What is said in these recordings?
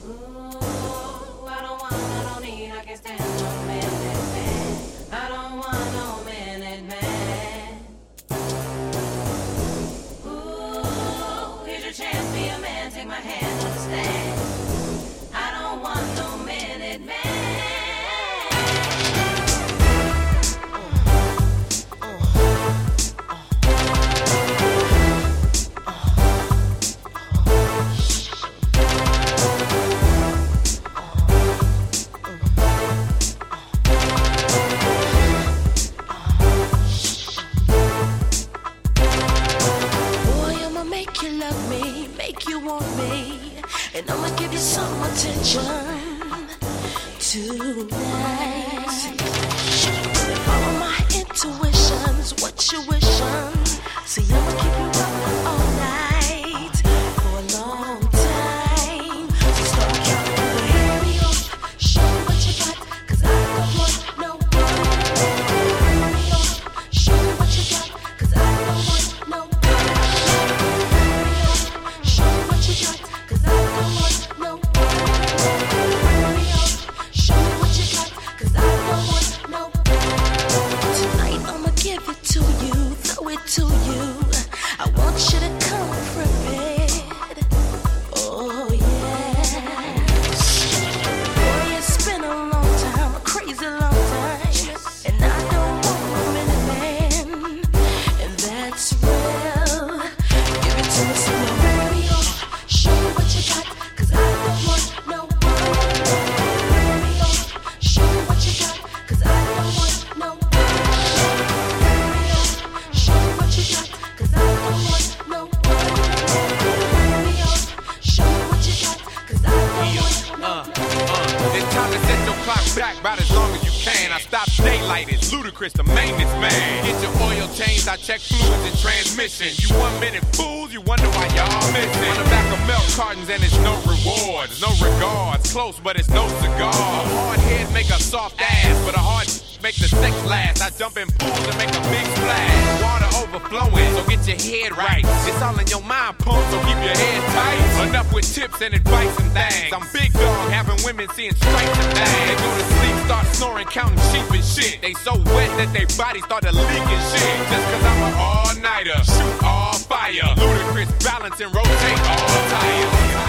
Ooh, I don't want, I don't need, I can't stand no minute man. I don't want no minute man. Ooh, here's your chance, be a man, take my hand, understand. I don't want no minute man. Make you love me, make you want me, and I'ma give you some attention tonight. Follow my intuitions, what you wishing? See, I'ma keep you up all night for a long time. So start counting the hurry up, show me what you got, 'cause I don't want no one. Hurry up, show me what you got, 'cause I don't want no one. To you, I want you to come prepared. Oh yes, boy, it's been a long time, a crazy long time, and I don't want a minute man, and that's real. Give it to me, so hurry up, show me what you got, 'cause I don't want no one. Hurry up, show me what you got, 'cause I don't want no one. It's time to set your clock back about as long as you can. I stop daylight, it's Ludacris, the maintenance man. Get your oil changed, I check fluids and transmission. You 1 minute fools, you wonder why y'all missing. On the back of milk cartons and it's no rewards, no regards. Close, but it's no cigar. A hard head make a soft ass, but a hard make the sex last. I jump in pools and make a big splash. Water overflowing, so get your head right. It's all in your mind, pump, so keep your head tight. Enough with tips and advice and things. I'm big dog, having women seeing stripes and things. They go to sleep, start snoring, counting sheep and shit. They so wet that their bodies start to leak and shit. Just 'cause I'm an all-nighter, shoot all fire. Ludacris balance and rotate all tires.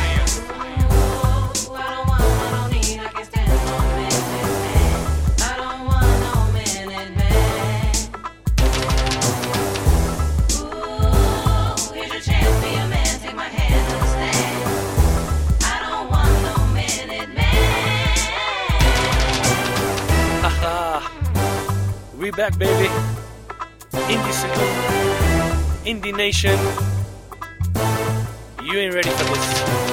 We back, baby. Indie Saloon, Indie Nation. You ain't ready for this.